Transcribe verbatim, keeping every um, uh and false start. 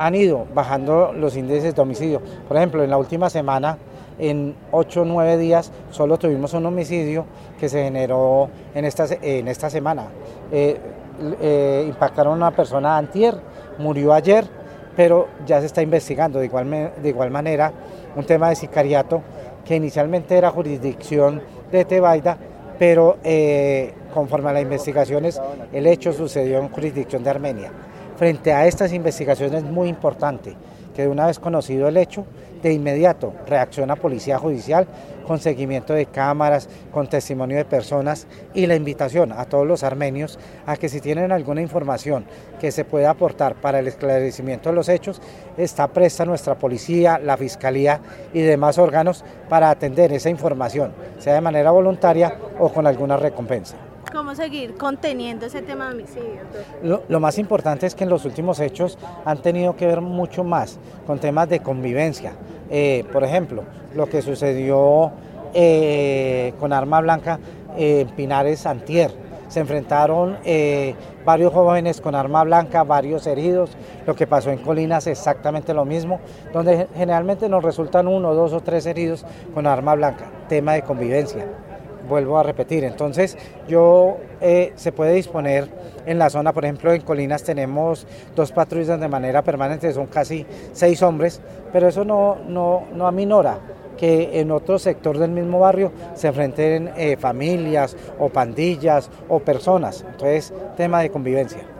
han ido bajando los índices de homicidio. Por ejemplo, en la última semana, en ocho o nueve días, solo tuvimos un homicidio que se generó en esta, en esta semana. Eh, eh, impactaron a una persona antier, murió ayer, pero ya se está investigando. De igual, de igual manera, un tema de sicariato que inicialmente era jurisdicción de Tebaida, pero eh, conforme a las investigaciones, el hecho sucedió en jurisdicción de Armenia. Frente a estas investigaciones es muy importante que de una vez conocido el hecho, de inmediato reacciona Policía Judicial con seguimiento de cámaras, con testimonio de personas y la invitación a todos los armenios a que si tienen alguna información que se pueda aportar para el esclarecimiento de los hechos, está presta nuestra policía, la fiscalía y demás órganos para atender esa información, sea de manera voluntaria o con alguna recompensa. ¿Cómo seguir conteniendo ese tema de homicidio? Lo, lo más importante es que en los últimos hechos han tenido que ver mucho más con temas de convivencia. Eh, por ejemplo, lo que sucedió eh, con arma blanca eh, en Pinares antier. Se enfrentaron eh, varios jóvenes con arma blanca, varios heridos. Lo que pasó en Colinas es exactamente lo mismo, donde generalmente nos resultan uno, dos o tres heridos con arma blanca. Tema de convivencia. Vuelvo a repetir, entonces yo eh, se puede disponer en la zona, por ejemplo en Colinas tenemos dos patrullas de manera permanente, son casi seis hombres, pero eso no, no, no aminora que en otro sector del mismo barrio se enfrenten eh, familias o pandillas o personas, entonces tema de convivencia.